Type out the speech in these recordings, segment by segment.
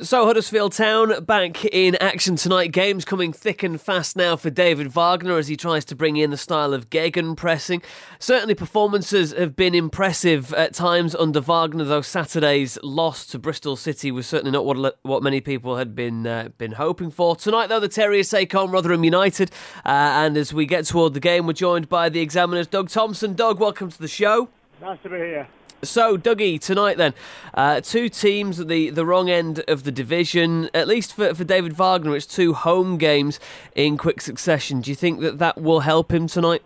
So Huddersfield Town back in action tonight. Games coming thick and fast now for David Wagner as he tries to bring in the style of gegenpressing. Certainly performances have been impressive at times under Wagner, though Saturday's loss to Bristol City was certainly not what many people had been hoping for. Tonight, though, the Terriers take on Rotherham United. And as we get toward the game, we're joined by the Examiner's Doug Thompson. Doug, welcome to the show. Nice to be here. So, Dougie, tonight then, two teams at the wrong end of the division. At least for David Wagner, it's two home games in quick succession. Do you think that will help him tonight?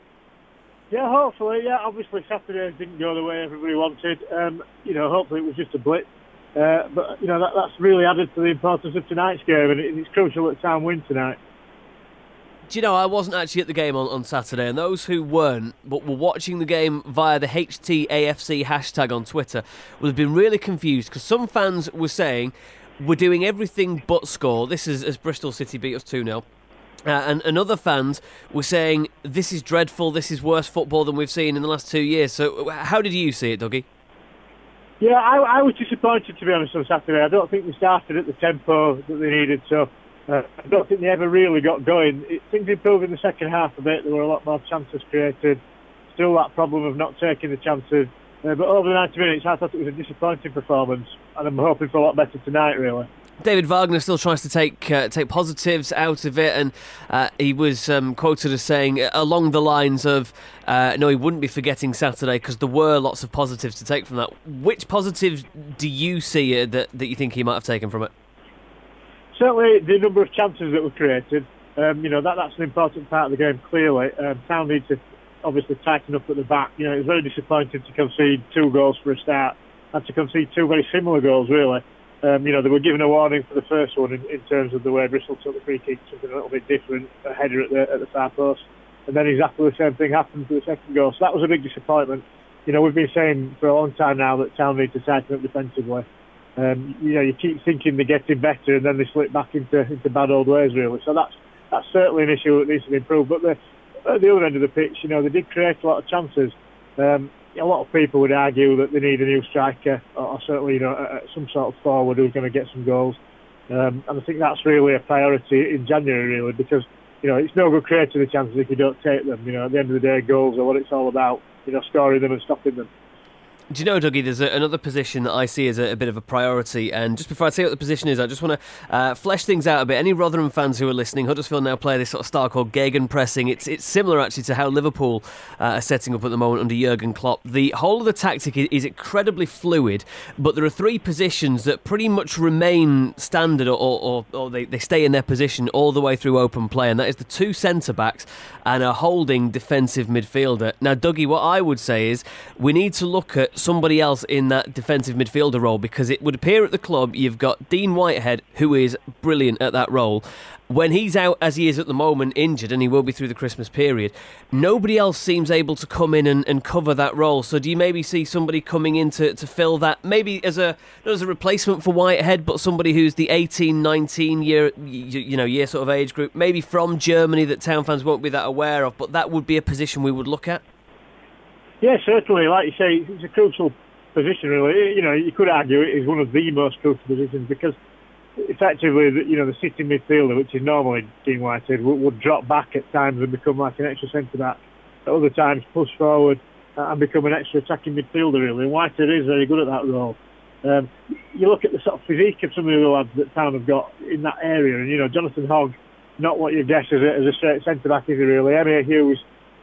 Yeah, hopefully. Yeah, obviously Saturday didn't go the way everybody wanted. Hopefully it was just a blip. But that's really added to the importance of tonight's game, and it's crucial that Town win tonight. Do you know, I wasn't actually at the game on Saturday, and those who weren't, but were watching the game via the HTAFC hashtag on Twitter, would have been really confused, because some fans were saying, we're doing everything but score. This is as Bristol City beat us 2-0. And other fans were saying, this is dreadful, this is worse football than we've seen in the last 2 years. So how did you see it, Dougie? Yeah, I was disappointed, to be honest, on Saturday. I don't think we started at the tempo that they needed, so I don't think they ever really got going. Things improved in the second half a bit. There were a lot more chances created. Still that problem of not taking the chances. But over the 90 minutes, I thought it was a disappointing performance. And I'm hoping for a lot better tonight, really. David Wagner still tries to take positives out of it. And he was quoted as saying along the lines of, no, he wouldn't be forgetting Saturday because there were lots of positives to take from that. Which positives do you see that you think he might have taken from it? Certainly the number of chances that were created, that's an important part of the game, clearly. Town need to obviously tighten up at the back. It was very disappointing to concede 2 goals for a start and to concede 2 very similar goals, really. They were given a warning for the first one in terms of the way Bristol took the free kick, something a little bit different, a header at the far post. And then exactly the same thing happened for the second goal. So that was a big disappointment. We've been saying for a long time now that Town need to tighten up defensively. You keep thinking they're getting better and then they slip back into bad old ways, really. So that's certainly an issue that needs to be improved. But at the other end of the pitch, they did create a lot of chances. A lot of people would argue that they need a new striker or certainly some sort of forward who's going to get some goals. And I think that's really a priority in January, really, because it's no good creating the chances if you don't take them. At the end of the day, goals are what it's all about. Scoring them and stopping them. Do you know, Dougie, there's another position that I see as a bit of a priority, and just before I tell you what the position is, I just want to flesh things out a bit. Any Rotherham fans who are listening, Huddersfield now play this sort of style called gegenpressing. It's similar, actually, to how Liverpool are setting up at the moment under Jurgen Klopp. The whole of the tactic is incredibly fluid, but there are 3 positions that pretty much remain standard, or they stay in their position all the way through open play, and that is the 2 centre-backs and a holding defensive midfielder. Now, Dougie, what I would say is we need to look at somebody else in that defensive midfielder role, because it would appear at the club you've got Dean Whitehead, who is brilliant at that role. When he's out, as he is at the moment, injured, and he will be through the Christmas period, nobody else seems able to come in and cover that role. So do you maybe see somebody coming in to fill that, maybe as a replacement for Whitehead, but somebody who's the 18, 19 year sort of age group, maybe from Germany that Town fans won't be that aware of, but that would be a position we would look at? Yeah, certainly. Like you say, it's a crucial position, really. You could argue it is one of the most crucial positions because effectively, the sitting midfielder, which is normally Dean Whitehead, would drop back at times and become like an extra centre-back. At other times, push forward and become an extra attacking midfielder, really. And Whitehead is very good at that role. You look at the sort of physique of some of the other lads that Town have got in that area, and, Jonathan Hogg, not what you guess as a straight centre-back, is he really? Emir Hughes,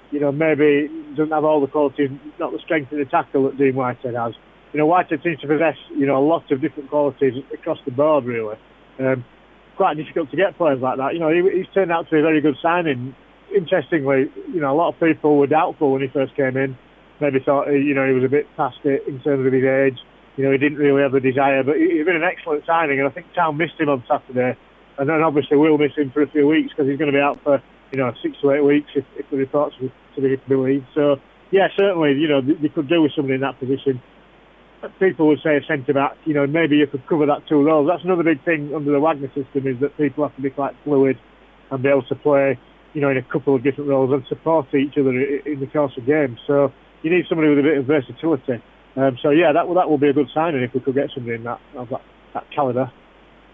maybe doesn't have all the qualities, not the strength in the tackle that Dean Whitehead has. Whitehead seems to possess, a lot of different qualities across the board, really. Quite difficult to get players like that. He's turned out to be a very good signing. Interestingly, a lot of people were doubtful when he first came in. Maybe thought, he was a bit past it in terms of his age. He didn't really have the desire, but he's been an excellent signing, and I think Town missed him on Saturday. And then obviously we'll miss him for a few weeks because he's going to be out for 6 to 8 weeks if the reports are to be believed. So, yeah, certainly, they could do with somebody in that position. People would say a centre-back, maybe you could cover that 2 roles. That's another big thing under the Wagner system is that people have to be quite fluid and be able to play, in a couple of different roles and support each other in the course of games. So you need somebody with a bit of versatility. So, yeah, that will be a good signing if we could get somebody in that calibre.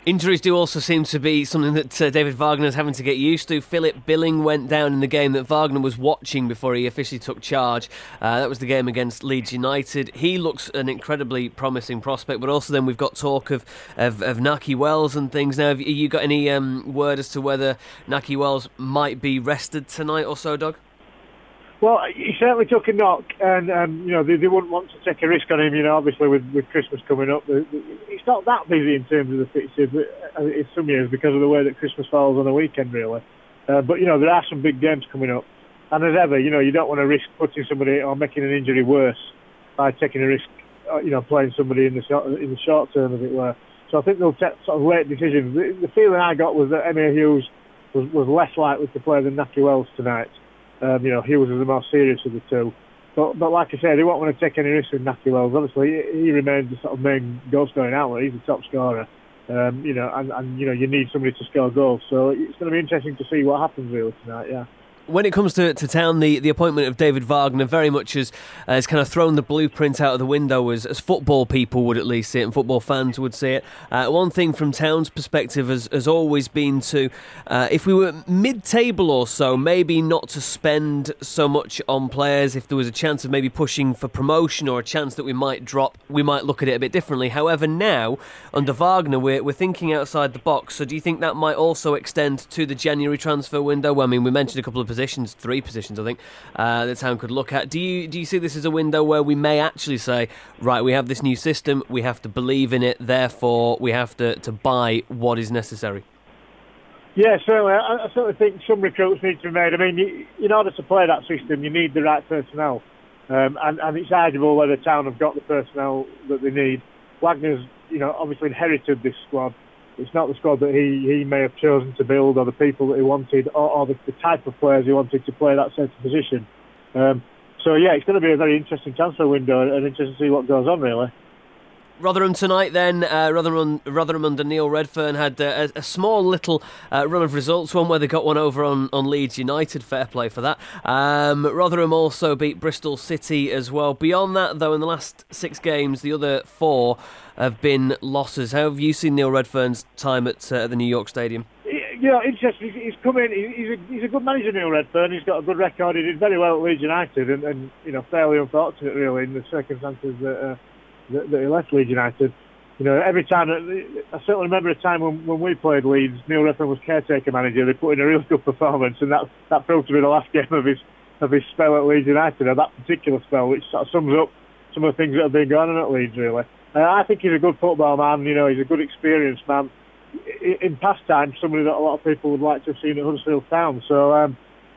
Injuries do also seem to be something that David Wagner is having to get used to. Philip Billing went down in the game that Wagner was watching before he officially took charge. That was the game against Leeds United. He looks an incredibly promising prospect, but also then we've got talk of Nahki Wells and things. Now, have you got any word as to whether Nahki Wells might be rested tonight or so, Doug? Well, he certainly took a knock, and they wouldn't want to take a risk on him. Obviously with Christmas coming up, it's not that busy in terms of the fixtures in some years because of the way that Christmas falls on a weekend, really. But there are some big games coming up, and as ever, you don't want to risk putting somebody or making an injury worse by taking a risk, playing somebody in the short term, as it were. So I think they'll take sort of late decisions. The feeling I got was that Emyr Hughes was less likely to play than Nahki Wells tonight. Hughes was the more serious of the two. But like I said, they won't want to take any risks with Nahki Wells. Obviously, he remains the sort of main goal-scoring outlet. He's the top scorer. And you need somebody to score goals. So it's going to be interesting to see what happens really tonight, yeah. When it comes to Town, the appointment of David Wagner very much has kind of thrown the blueprint out of the window as football people would at least see it and football fans would see it. One thing from Town's perspective has always been to, if we were mid-table or so, maybe not to spend so much on players. If there was a chance of maybe pushing for promotion or a chance that we might drop, we might look at it a bit differently. However, now, under Wagner, we're thinking outside the box. So do you think that might also extend to the January transfer window? Well, I mean, we mentioned a couple of three positions, I think, that Town could look at. Do you see this as a window where we may actually say, right, we have this new system, we have to believe in it, therefore we have to buy what is necessary? Yeah, certainly. I certainly think some recruits need to be made. I mean, in order to play that system, you need the right personnel. And it's arguable whether Town have got the personnel that they need. Wagner's, obviously inherited this squad. It's not the squad that he may have chosen to build or the people that he wanted or the type of players he wanted to play that centre position. So, yeah, it's going to be a very interesting transfer window and interesting to see what goes on, really. Rotherham tonight then, Rotherham under Neil Redfern had a small little run of results, one where they got one over on Leeds United, fair play for that. Rotherham also beat Bristol City as well. Beyond that though, in the last 6 games, the other 4 have been losses. How have you seen Neil Redfern's time at the New York Stadium? Interesting. He's come in. He's a good manager, Neil Redfern. He's got a good record. He did very well at Leeds United, and fairly unfortunate really in the circumstances that he left Leeds United. Every time I certainly remember a time when we played Leeds, Neil Redfern was caretaker manager. They put in a really good performance, and that proved to be the last game of his spell at Leeds United, or that particular spell, which sort of sums up some of the things that have been going on at Leeds. Really, I think he's a good football man. He's a good experienced man. In past times, somebody that a lot of people would like to have seen at Huddersfield Town. So,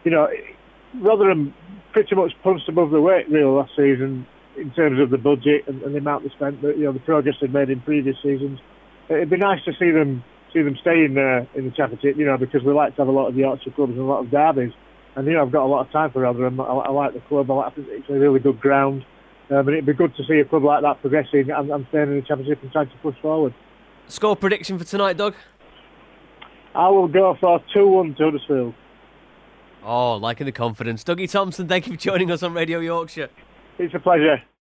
Rotherham pretty much punched above the weight really last season in terms of the budget and the amount they spent. But the progress they've made in previous seasons. It'd be nice to see them stay in the Championship. Because we like to have a lot of Yorkshire clubs and a lot of derbies. And I've got a lot of time for Rotherham. I like the club. I think it's a really good ground. And it'd be good to see a club like that progressing and staying in the Championship and trying to push forward. Score prediction for tonight, Doug? I will go for 2-1 to Huddersfield. Oh, liking the confidence. Dougie Thompson, thank you for joining us on Radio Yorkshire. It's a pleasure.